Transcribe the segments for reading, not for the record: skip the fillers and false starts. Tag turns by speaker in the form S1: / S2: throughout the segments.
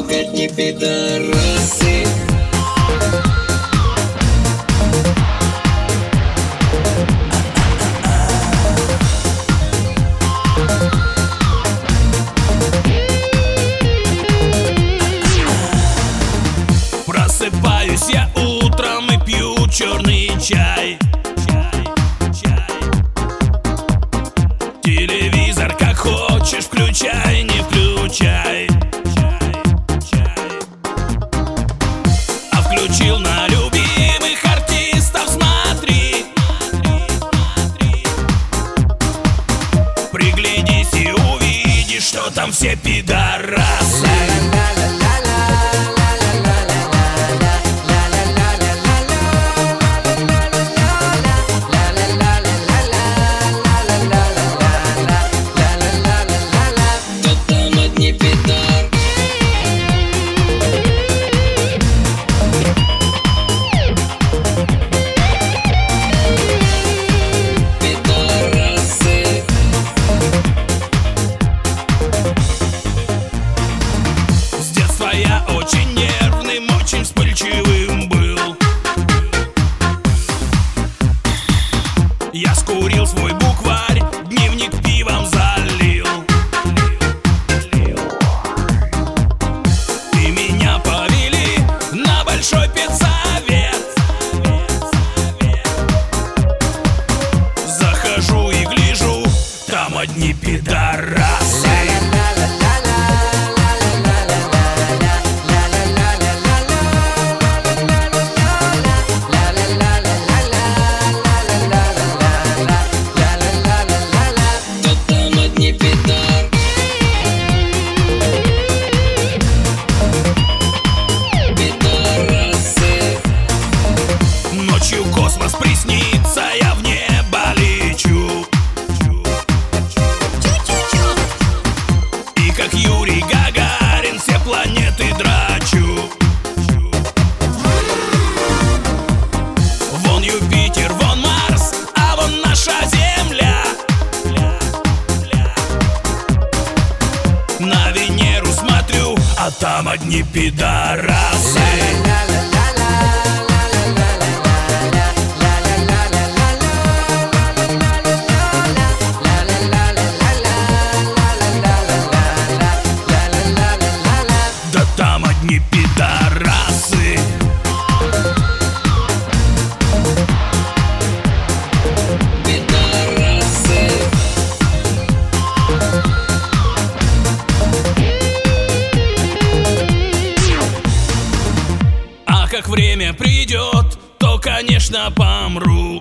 S1: Ох, одни пидорасы.
S2: Просыпаюсь я утром и пью черный чай. Телевизор как хочешь включай, не включай. А включил на любимых артистов, смотри. Приглядись и увидишь, что там все пидорасы. Я очень нервным, очень вспыльчивым был. Я скурил свой букварь, дневник пивом залил. И меня повели на большой педсовет. Захожу и гляжу, там одни пидорасы. Ночью космос приснится, я в небо лечу. И как Юрий Гагарин все планеты драчу. Вон Юпитер, вон Марс, а вон наша Земля. На Венеру смотрю, а там одни пидорасы. Да там одни пидорасы.
S1: Пидорасы.
S2: А как время придет, то, конечно, помру.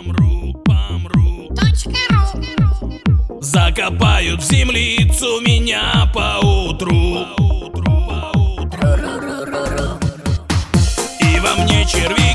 S2: Закопают в землицу меня поутру. И во мне черви